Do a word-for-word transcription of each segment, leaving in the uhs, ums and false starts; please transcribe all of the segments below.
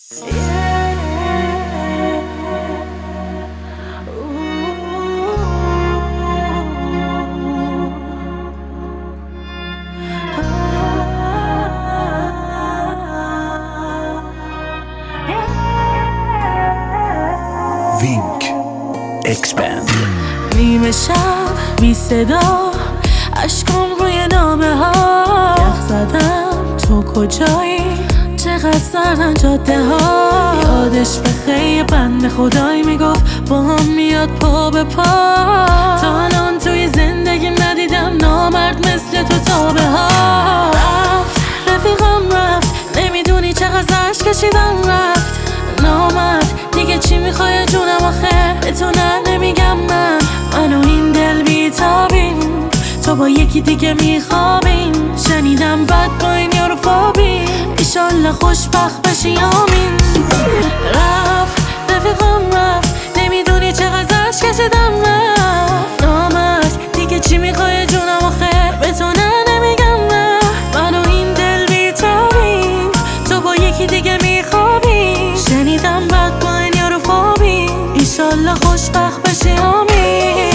وینک اکسپند. نیمه شب بی صدا اشکام روی نامه ها یخ زدم، تو کجایی؟ چقدر سردن جاده ها. یادش به خیلی بند خدایی میگفت با هم میاد پا به پا. تا الان توی زندگی ندیدم نامرد مثل تو تابه ها. رفت رفیقم رفت، نمیدونی چقدر زشت کشیدم رفت. نامرد دیگه چی میخوای جونم آخه؟ به تو نه نمیگم من، من و این دل بیتابیم، تو با یکی دیگه میخوابیم. شنیدم بد با این یارو فابیم، ایشالله خوشبخت بشی آمین. رفت رفیقم رفت، نمیدونی چقدر زشت کشیدم رفت. نامرد دیگه چی میخوای جونم آخه؟ به تو نه نمیگم نه، من و این دل بیتابیم، تو با یکی دیگه میخوابیم. شنیدم بد با این یارو فابیم، ایشالله خوشبخت بشی آمین.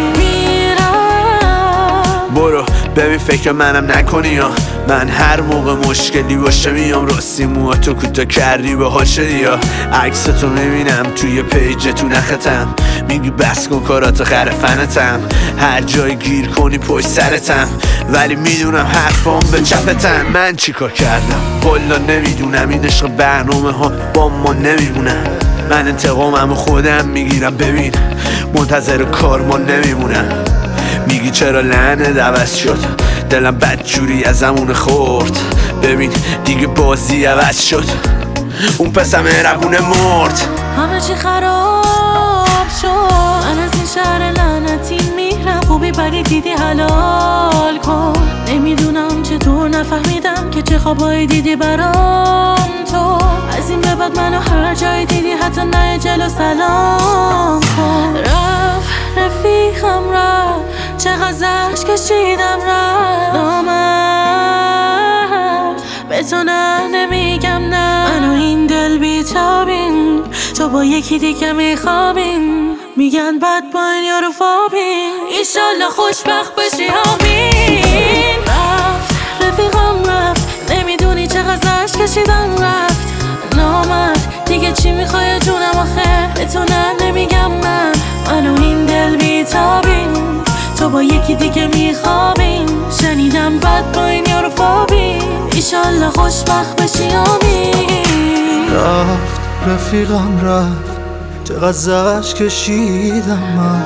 برو ببین فکر منم نکنی یا من هر موقع مشکلی باشه میام راستی موهاتو کوتاه کردی به حال شدی یا عکستو میبینم توی پیج تو نختم میگی بس کن کارات خرفنتم هر جای گیر کنی پشت سرتم ولی میدونم حرفام به چپتم. من چیکار کردم والا نمیدونم این عشق برنامه ها با ما نمیمونم. من انتقاممو خودم میگیرم ببین منتظر کار ما نمیمونم. میگی چرا لعنت عوض شد دلم بدجوری از زمون خورد ببین دیگه بازی عوض شد اون پسم مهربونه مرد. همه چی خراب شد، من از این شهر لعنتی میرم. خوبی بدی دیدی حلال کن، نمیدونم چطور نفهمیدم که چه خوابایی دیدی برام تو. از این به بعد منو هر جای دیدی حتی نه جلو سلام کن. رفت رفیقم رفت، چقدر زشت کشیدم رفت. نامرد به تو نه نمیگم نه، من و این دل بیتابیم، تو با یکی دیگه میخوابیم. میگن بد با این یارو فابیم، ایشالله خوشبخت بشی آمین. رفت رفیقم رفت، نمیدونی چقدر زشت کشیدم رفت. نامرد دیگه چی میخوای جونم آخه؟ به تو نه نمیگم من، من و این دل بیتابیم، تو با یکی دیگه میخوابیم. شنیدم بد با این یارو فابیم، ایشالله خوشبخت بشی آمین. رفت رفیقم رفت، چقدر زشت کشیدم من.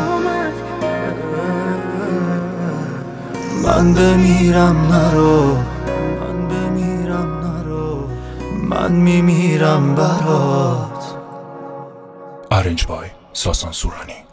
من بمیرم نرو، من بمیرم نرو، من میمیرم برات. آرنج بای ساسان سورانی.